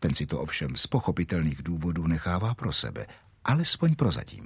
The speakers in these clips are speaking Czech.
Ten si to ovšem z pochopitelných důvodů nechává pro sebe, alespoň prozatím.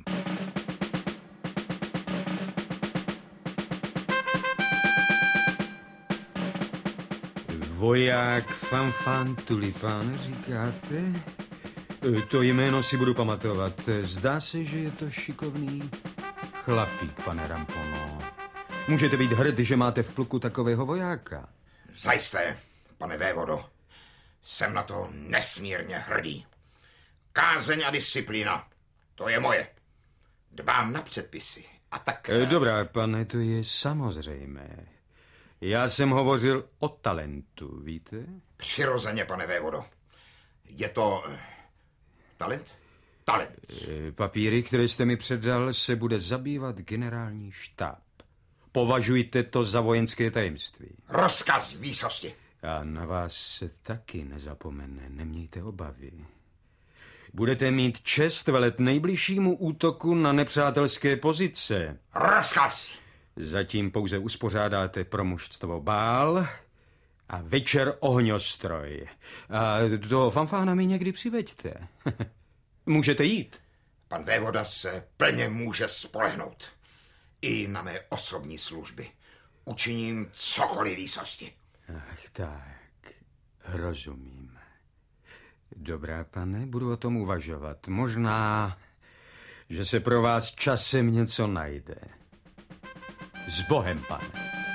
Voják Fanfan Tulipán, říkáte? To jméno si budu pamatovat. Zdá se, že je to šikovný chlapík, pane Rampono. Můžete být hrd, že máte v pluku takového vojáka. Zajisté, pane vévodo. Jsem na to nesmírně hrdý. Kázeň a disciplína, to je moje. Dbám na předpisy a tak... Dobrá, pane, to je samozřejmé. Já jsem hovořil o talentu, víte? Přirozeně, pane vévodo. Je to... talent? Talent. Papíry, které jste mi předal, se bude zabývat generální štáb. Považujte to za vojenské tajemství. Rozkaz výsosti. A na vás se taky nezapomene, nemějte obavy. Budete mít čest velet nejbližšímu útoku na nepřátelské pozice. Rozkaz! Zatím pouze uspořádáte pro mužstvo bál a večer ohňostroj. A toho fanfána mi někdy přiveďte. Můžete jít. Pan vévoda se plně může spolehnout. I na mé osobní služby. Učiním cokoliv výsosti. Ach tak, rozumím. Dobrá, pane, budu o tom uvažovat. Možná, že se pro vás časem něco najde. S Bohem, pane.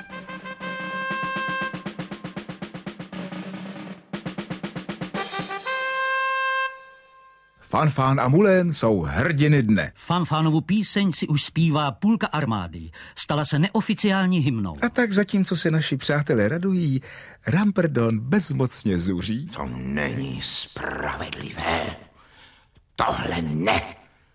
Fanfán a Mulén jsou hrdiny dne. Fanfánovu píseň si už zpívá půlka armády. Stala se neoficiální hymnou. A tak zatímco se naši přátelé radují, Ramperdon bezmocně zuří. To není spravedlivé. Tohle ne.